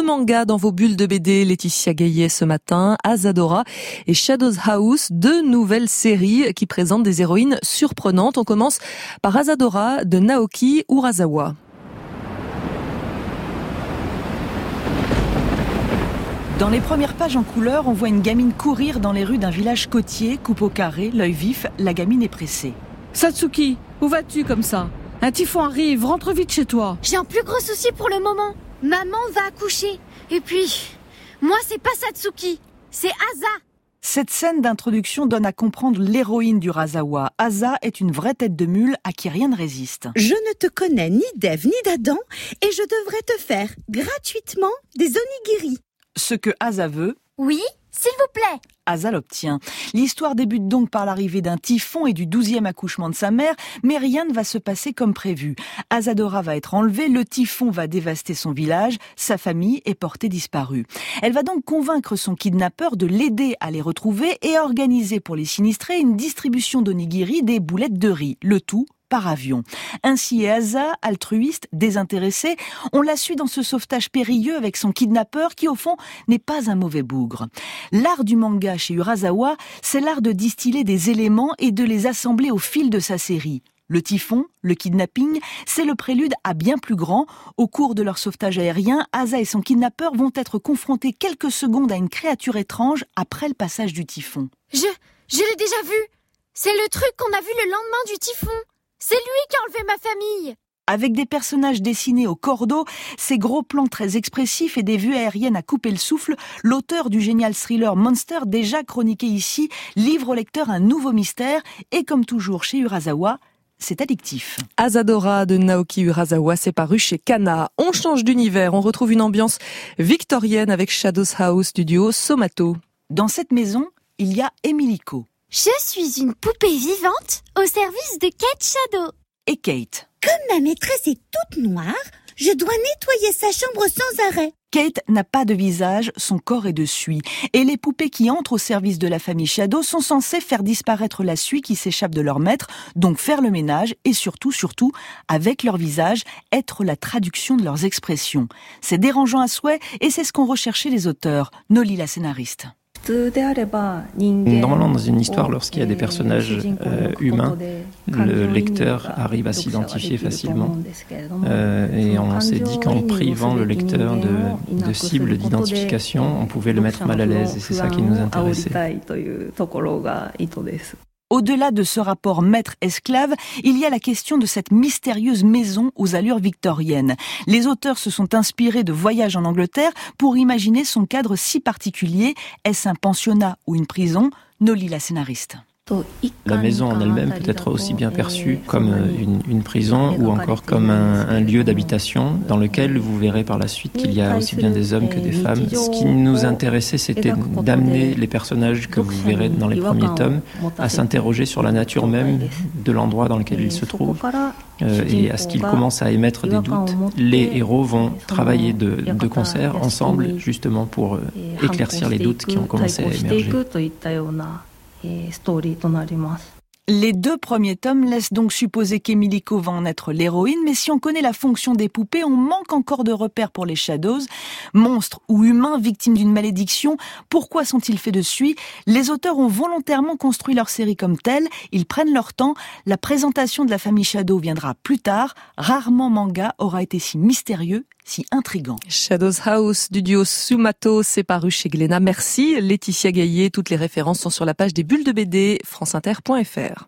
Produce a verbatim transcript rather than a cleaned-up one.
manga dans vos bulles de B D. Laetitia Gaillet ce matin, Asadora et Shadows House, deux nouvelles séries qui présentent des héroïnes surprenantes. On commence par Asadora de Naoki Urasawa. Dans les premières pages en couleur, on voit une gamine courir dans les rues d'un village côtier, coupe au carré, l'œil vif, la gamine est pressée. Satsuki, où vas-tu comme ça? Un typhon arrive, rentre vite chez toi. J'ai un plus gros souci pour le moment. Maman va accoucher. Et puis, moi c'est pas Satsuki, c'est Asa. Cette scène d'introduction donne à comprendre l'héroïne du Urasawa. Asa est une vraie tête de mule à qui rien ne résiste. Je ne te connais ni d'Ève ni d'Adam et je devrais te faire gratuitement des onigiri. Ce que Asa veut... Oui, s'il vous plaît. Asa l'obtient. L'histoire débute donc par l'arrivée d'un typhon et du douzième accouchement de sa mère, mais rien ne va se passer comme prévu. Asadora va être enlevée, le typhon va dévaster son village, sa famille est portée disparue. Elle va donc convaincre son kidnappeur de l'aider à les retrouver et à organiser pour les sinistrés une distribution d'onigiri, des boulettes de riz, le tout par avion. Ainsi Asa, altruiste, désintéressé, on la suit dans ce sauvetage périlleux avec son kidnappeur qui au fond n'est pas un mauvais bougre. L'art du manga chez Urasawa, c'est l'art de distiller des éléments et de les assembler au fil de sa série. Le typhon, le kidnapping, c'est le prélude à bien plus grand. Au cours de leur sauvetage aérien, Asa et son kidnappeur vont être confrontés quelques secondes à une créature étrange après le passage du typhon. Je, je l'ai déjà vu. C'est le truc qu'on a vu le lendemain du typhon. C'est lui qui a enlevé ma famille. Avec des personnages dessinés au cordeau, ces gros plans très expressifs et des vues aériennes à couper le souffle, l'auteur du génial thriller Monster, déjà chroniqué ici, livre au lecteur un nouveau mystère et comme toujours chez Urasawa, c'est addictif. Asadora de Naoki Urasawa, c'est paru chez Kana. On change d'univers, on retrouve une ambiance victorienne avec Shadows House du duo Somato. Dans cette maison, il y a Emiliko. Je suis une poupée vivante au service de Kate Shadow. Et Kate. Comme ma maîtresse est toute noire, je dois nettoyer sa chambre sans arrêt. Kate n'a pas de visage, son corps est de suie. Et les poupées qui entrent au service de la famille Shadow sont censées faire disparaître la suie qui s'échappe de leur maître, donc faire le ménage et surtout, surtout, avec leur visage, être la traduction de leurs expressions. C'est dérangeant à souhait et c'est ce qu'ont recherché les auteurs. Noli, la scénariste. Normalement, dans une histoire, lorsqu'il y a des personnages euh, humains, le lecteur arrive à s'identifier facilement. Euh, et on s'est dit qu'en privant le lecteur de, de cibles d'identification, on pouvait le mettre mal à l'aise. Et c'est ça qui nous intéressait. Au-delà de ce rapport maître-esclave, il y a la question de cette mystérieuse maison aux allures victoriennes. Les auteurs se sont inspirés de voyages en Angleterre pour imaginer son cadre si particulier. Est-ce un pensionnat ou une prison? Noli, la scénariste. La maison en elle-même peut être aussi bien perçue comme une, une prison ou encore comme un, un lieu d'habitation dans lequel vous verrez par la suite qu'il y a aussi bien des hommes que des femmes. Ce qui nous intéressait, c'était d'amener les personnages que vous verrez dans les premiers tomes à s'interroger sur la nature même de l'endroit dans lequel ils se trouvent euh, et à ce qu'ils commencent à émettre des doutes. Les héros vont travailler de, de concert ensemble justement pour euh, éclaircir les doutes qui ont commencé à émerger. Les deux premiers tomes laissent donc supposer qu'Emiliko va en être l'héroïne, mais si on connaît la fonction des poupées, on manque encore de repères pour les Shadows. Monstres ou humains victimes d'une malédiction, pourquoi sont-ils faits de suie? Les auteurs ont volontairement construit leur série comme telle, ils prennent leur temps, la présentation de la famille Shadow viendra plus tard, rarement manga aura été si mystérieux, si intriguant. Shadows House du duo Somato, c'est paru chez Glénat. Merci Laetitia Gaillet. Toutes les références sont sur la page des bulles de B D, franceinter point F R.